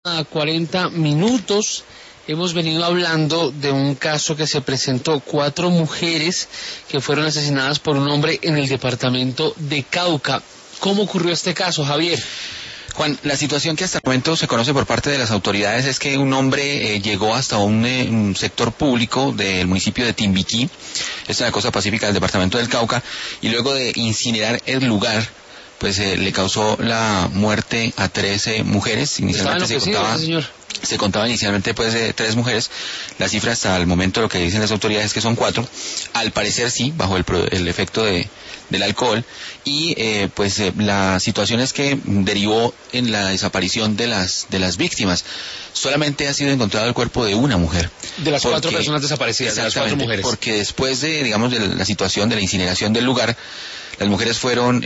A 40 minutos hemos venido hablando de un caso que se presentó, 4 mujeres que fueron asesinadas por un hombre en el departamento de Cauca. ¿Cómo ocurrió este caso, Javier? Juan, la situación que hasta el momento se conoce por parte de las autoridades es que un hombre llegó hasta un sector público del municipio de Timbiquí, es en la costa pacífica del departamento del Cauca, y luego de incinerar el lugar, pues le causó la muerte a 13 mujeres. Inicialmente se contaba inicialmente pues 3 mujeres. La cifra hasta el momento, lo que dicen las autoridades, es que son 4. Al parecer sí, bajo el efecto del alcohol. Y la situación es que derivó en la desaparición de las víctimas. Solamente ha sido encontrado el cuerpo de una mujer. De las 4 personas desaparecidas, de las 4 mujeres. Porque después de la situación de la incineración del lugar, las mujeres fueron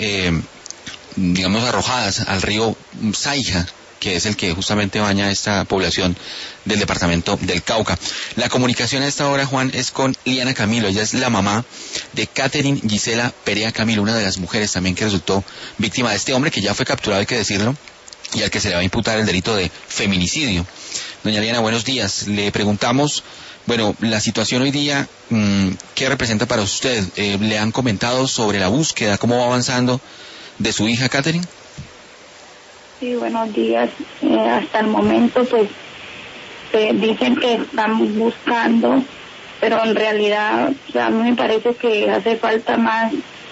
arrojadas al río Saija, que es el que justamente baña esta población del departamento del Cauca. La comunicación a esta hora, Juan, es con Liana Camilo. Ella es la mamá de Catherine Gisela Perea Camilo, una de las mujeres también que resultó víctima de este hombre, que ya fue capturado, hay que decirlo, y al que se le va a imputar el delito de feminicidio. Doña Liana, buenos días. Le preguntamos, la situación hoy día, ¿qué representa para usted? ¿Le han comentado sobre la búsqueda, cómo va avanzando de su hija Catherine? Sí, buenos días. Hasta el momento pues dicen que están buscando, pero en realidad a mí me parece que hace falta más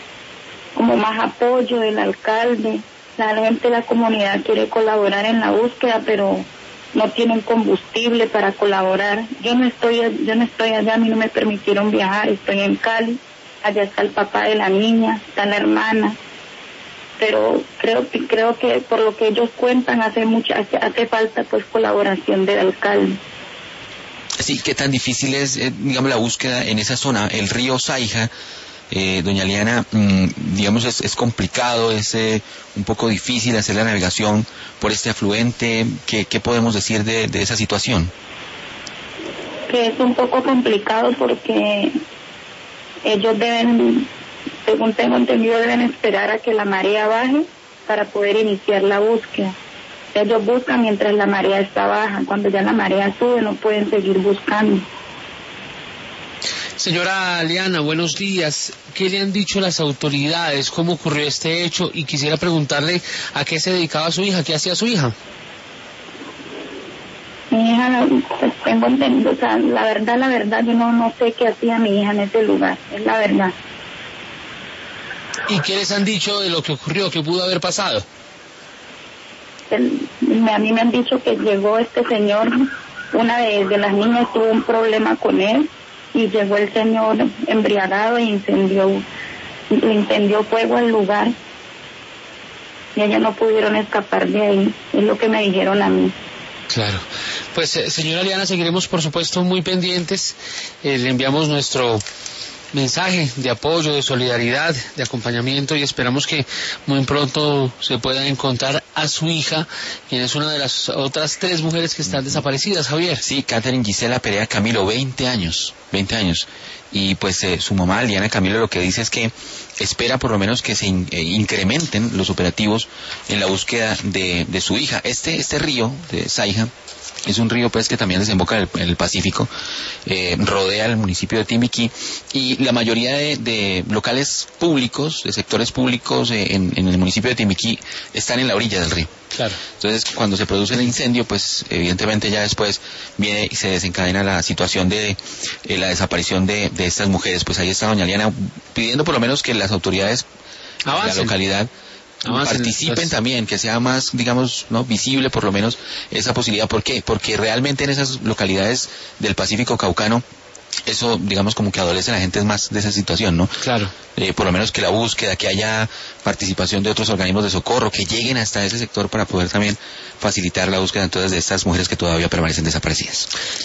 apoyo del alcalde. La gente de la comunidad quiere colaborar en la búsqueda, pero no tienen combustible para colaborar. Yo no estoy allá, a mí no me permitieron viajar, estoy en Cali. Allá está el papá de la niña, está la hermana. Pero creo que por lo que ellos cuentan hace falta pues colaboración del alcalde. Sí, ¿qué tan difícil es la búsqueda en esa zona? El río Saija, doña Liana, es complicado, es un poco difícil hacer la navegación por este afluente. ¿Qué podemos decir de esa situación? Que es un poco complicado porque ellos deben, según tengo entendido, deben esperar a que la marea baje para poder iniciar la búsqueda. Ellos buscan mientras la marea está baja. Cuando ya la marea sube no pueden seguir buscando. Señora Liana, buenos días. ¿Qué le han dicho las autoridades? ¿Cómo ocurrió este hecho? Y quisiera preguntarle a qué se dedicaba su hija, qué hacía su hija. Mi hija, pues tengo entendido, o sea, la verdad, yo no sé qué hacía mi hija en ese lugar, es la verdad. ¿Y qué les han dicho de lo que ocurrió, qué pudo haber pasado? A mí me han dicho que llegó este señor, una de las niñas tuvo un problema con él, y llegó el señor embriagado y incendió fuego al lugar, y ellas no pudieron escapar de ahí, es lo que me dijeron a mí. Claro. Pues señora Liana, seguiremos por supuesto muy pendientes. Le enviamos nuestro mensaje de apoyo, de solidaridad, de acompañamiento, y esperamos que muy pronto se pueda encontrar a su hija, quien es una de las otras 3 mujeres que están desaparecidas, Javier. Sí, Catherine Gisela Perea Camilo, 20 años. Y pues su mamá, Liana Camilo, lo que dice es que espera por lo menos que se incrementen los operativos en la búsqueda de su hija. Este río de Saija es un río pues que también desemboca en el Pacífico, rodea el municipio de Timbiquí, y la mayoría de locales públicos, de sectores públicos en el municipio de Timbiquí están en la orilla del río. Claro. Entonces, cuando se produce el incendio, pues evidentemente ya después viene y se desencadena la situación de la desaparición de estas mujeres. Pues ahí está doña Liana pidiendo por lo menos que las autoridades de la localidad participen también, que sea más, visible por lo menos esa posibilidad. ¿Por qué? Porque realmente en esas localidades del Pacífico caucano, eso, como que adolece a la gente más de esa situación, ¿no? Claro. Por lo menos que la búsqueda, que haya participación de otros organismos de socorro, que lleguen hasta ese sector para poder también facilitar la búsqueda entonces de estas mujeres que todavía permanecen desaparecidas.